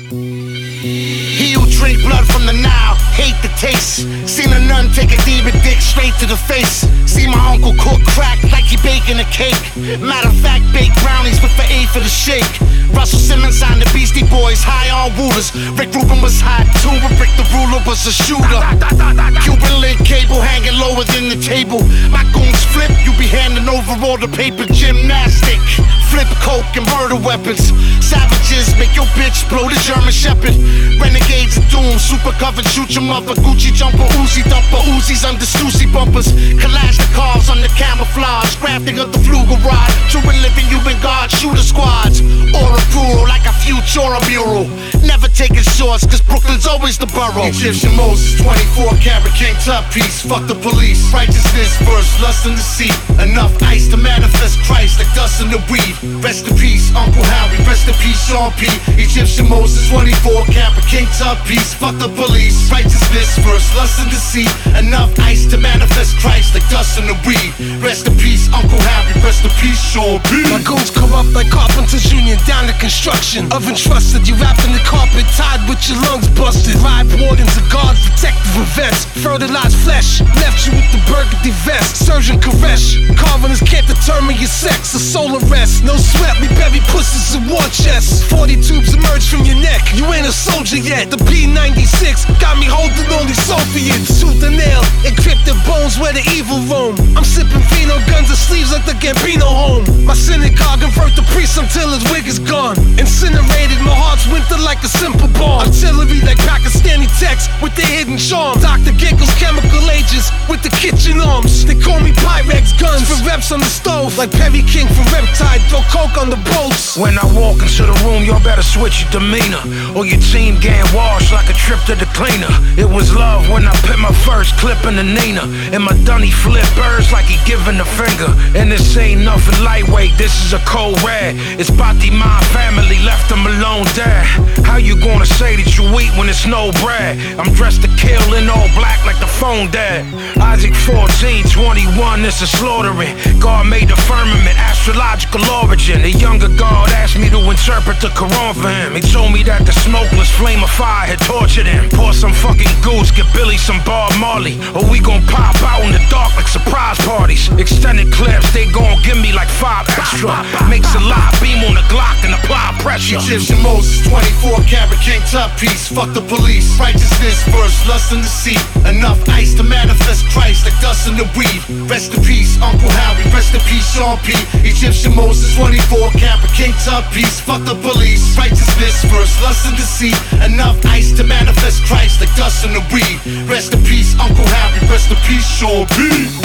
He who drink blood from the Nile, hate the taste. Seen a nun take a demon dick straight to the face. See my uncle cook crack like he baking a cake. Matter of fact, bake brownies with the A for the shake. Russell Simmons signed the Beastie Boys, high on rulers. Rick Rubin was hot too, but Rick the Ruler was a shooter. Cuban link cable hanging lower than the table. My goons flip, you be handing over all the paper. Gymnastic, flip coke and murder weapons. Savages make your bitch blow the German Shepherd. Renegades of doom, super covered, shoot your mother. Gucci jumper, Uzi dumper, Uzis under Stussy bumpers. Kalashnikovs on the camouflage, grafting of the Flugerod. True and living human guard, shooter squads. Aura cruel like a Futura mural. Never taking shorts, cause Brooklyn's always the borough. Egyptian Moses, 24 karat king top piece. Fuck the police, righteousness first, lust in the sea. Enough ice to manifest Christ like dust in the weed. Rest in peace, Uncle Harry, rest in peace, Sean P. Egyptian Moses, 24 karat king top piece. Fuck the police, righteousness first, lust in the sea. Enough ice to manifest Christ like dust in the weed. Rest in peace, Uncle Harry, rest in peace, Sean P. My goons corrupt like Carpenters Union down to construction. Of entrusted, you wrapped in the carpet, tied with your lungs busted. Ride wardens and guards, protective of vets. Fertilized flesh, left you with the burgundy vest. Surgeon Koresh, carvers can't determine your sex. A soul arrest, no sweat, we bury pussies in war chests. 40 tubes emerge from your neck, you ain't a soldier yet. The P-96 got me holding only Soviets. Tooth and nail, encrypted bones where the evil roam. I'm sipping Fino, guns and sleeves like the Gambino home. My synagogue convert the priest until his wig is gone. Incinerated, my heart's winter like a simple bomb. Artillery like Pakistani techs with their hidden charm. Dr. Giggles, chemical agents with the kitchen arms. They call me Pyrex guns for reps on the stove. Like Perry King from Reptide, throw coke on the boats. When I walk into the room, y'all better switch your demeanor, or your team getting washed like a trip to the cleaner. It was love when I put my first clip in the Nina, and my dunny flip birds like he giving the finger. And this ain't nothing lightweight, this is a cold red. It's Bati, my family, left them alone dead. How you gonna say that you eat when it's no bread? I'm dressed to kill in all black like the phone dead. Isaac 14:21, this is slaughtering. God made the firmament, astrological origin. The younger God asked me to interpret the Quran for him. He told me that the smokeless flame of fire had tortured him. Pour some fucking goose, get Billy some Bob Marley, or we gon' pop out in the dark like surprise parties. Extended clips, they gon' give me like 5 extra. Makes a lot, beam on the Glock and apply pressure. Egyptian Moses, 24 karat king top piece. Fuck the police, righteousness first, lust in the sea. Enough ice to manifest Christ like dust in the weed. Rest in peace, Uncle Harry, rest in peace, Sean P. Egyptian Moses, 24 karat king top piece. Fuck the police, righteousness first, lust in the sea. Enough ice to manifest Christ like dust in the weed. Rest in peace, Uncle Harry, rest in peace, Sean P.